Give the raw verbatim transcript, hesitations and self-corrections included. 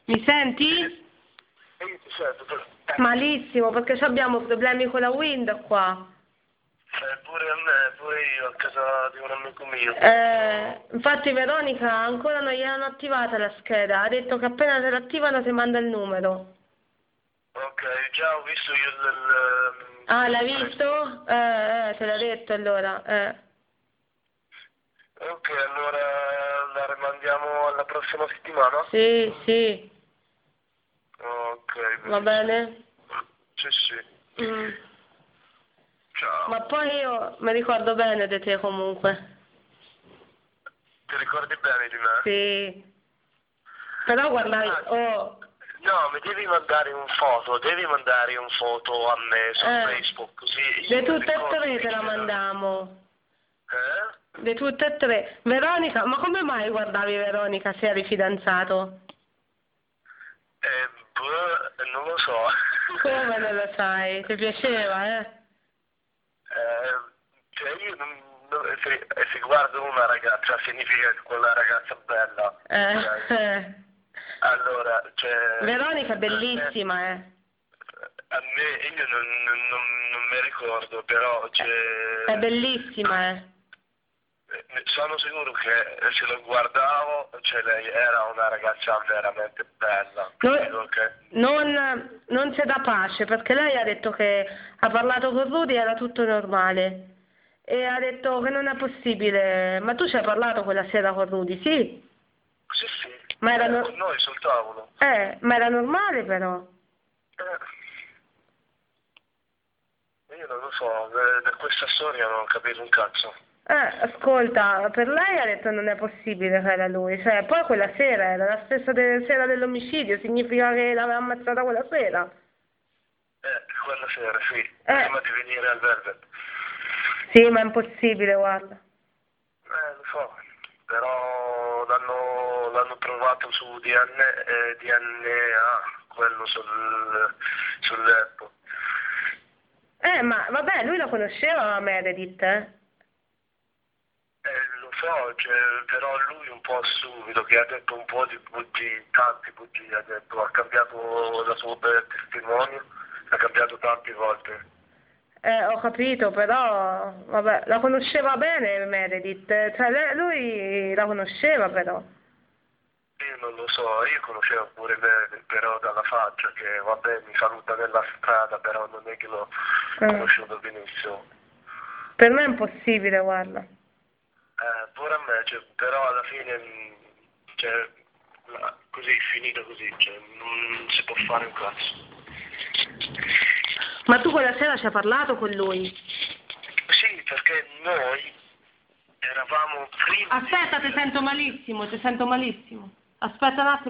Mi senti? E io ti sento, però. Malissimo, perché abbiamo problemi con la Wind qua. Eh, pure a me, pure io, a casa di un amico mio. Eh, infatti Veronica ancora non gli hanno attivata la scheda, ha detto che appena se l'attivano ti manda il numero. Ok, già ho visto io il... il Ah, l'hai il- visto? Eh, eh, te l'ha detto allora, eh. Ok, allora la rimandiamo alla prossima settimana? Sì, sì, Ok, va benissimo. bene? Sì, sì. Mm. Ciao. Ma poi io mi ricordo bene di te comunque. Ti ricordi bene di me? Sì. Però guardai, Ah, oh, no, mi devi mandare un foto, devi mandare un foto a me su eh, Facebook, così io di mi tutte e ricordo tre chi te la era. mandamo. Eh? Di tutte e tre. Veronica, ma come mai guardavi Veronica se eri fidanzato? Eh, boh, non lo so. Come non lo sai? Ti piaceva, eh? Eh, cioè io non, non- se, se guardo una ragazza significa che quella ragazza è bella. Eh, Ok? eh. Allora, cioè... Veronica è a me, bellissima, eh? a me io non, non, non- non mi ricordo, però È cioè... bellissima, eh? Eh, Sono sicuro che se lo guardavo, cioè lei era una ragazza veramente bella, capito? Non, Che non, non c'è da pace, perché lei ha detto che ha parlato con Rudy e era tutto normale. E ha detto che non è possibile. Ma tu ci hai parlato quella sera con Rudy, sì? sì, sì, Ma era, eh, no- con noi sul tavolo. eh, ma era normale però. Eh, io non lo so, eh, da questa storia non ho capito un cazzo. Eh, ascolta, per lei ha detto non è possibile che era lui. Cioè, poi quella sera era la stessa de- sera dell'omicidio, significa che l'aveva ammazzata quella sera. Eh, quella sera, sì, Eh, prima di venire al Velvet. sì, ma è impossibile, guarda. Eh, lo so, però l'hanno l'hanno trovato su D N, eh, D N A, quello sul, sul letto. Eh, ma vabbè, lui la conosceva Meredith, eh? Eh, lo so, cioè, però lui un po' stupido, che ha detto un po' di bugie, tanti bugie, ha detto, ha cambiato la sua testimonio, ha cambiato tante volte. Eh, ho capito, però, vabbè, la conosceva bene Meredith, cioè lei- lui la conosceva però. Io non lo so, io conoscevo pure me, però dalla faccia, che vabbè mi saluta nella strada, però non è che l'ho Eh, conosciuto benissimo. per me è impossibile, guarda. Eh, pure a me, cioè, però alla fine, mh, cioè, la- così, finito così, cioè, non si può fare un cazzo. Ma tu quella sera ci hai parlato con lui? Sì, perché noi eravamo prima di... Aspetta, ti sento malissimo, ti sento malissimo. Aspetta un attimo.